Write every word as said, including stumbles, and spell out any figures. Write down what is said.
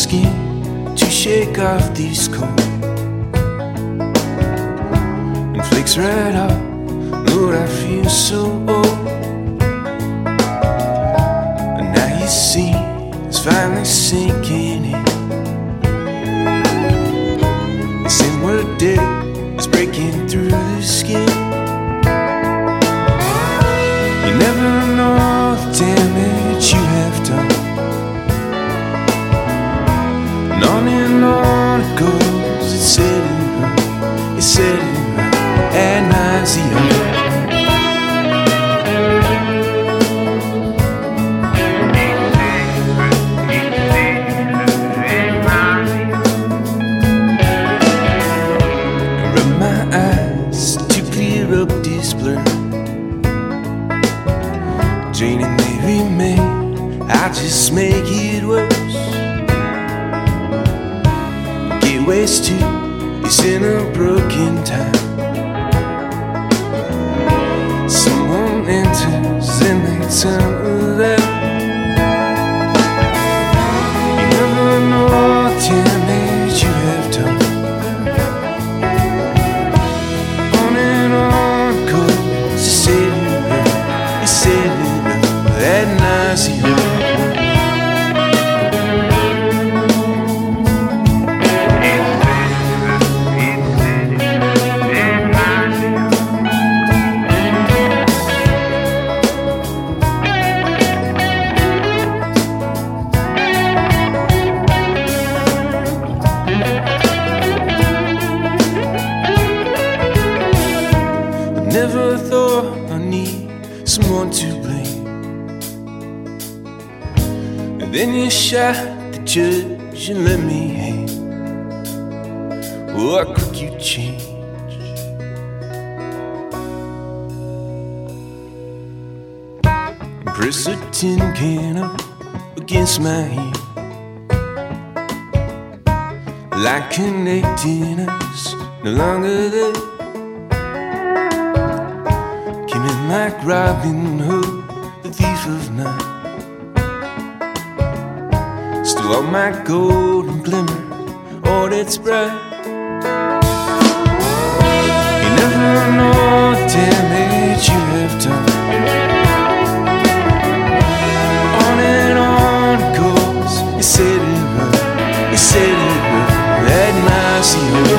skin to shake off these cold. And flakes right off, Lord, I feel so old. And now you see it's finally sinking in. This inward day is breaking through the skin. You never know the damage you have done. And on and on it goes. It's said it right, it's said it right ad nauseam. Jane and Mary May, I just make it worse. Gateways too is in a broken time. Someone enters and they turn left. You never know what damage you have done. On and on it goes. You said it right, you said it ad nauseam. I never thought I need someone to blame. And then you shot the judge and let me hang. Oh, how quick you change. Press a tin can up against my ear, like connecting us, no longer there. Came in like Robin Hood, the thief of night. Still all my golden glimmer, all that's bright. You never know the damage you have done. On and on it goes. You said it right, you said it right ad nauseam.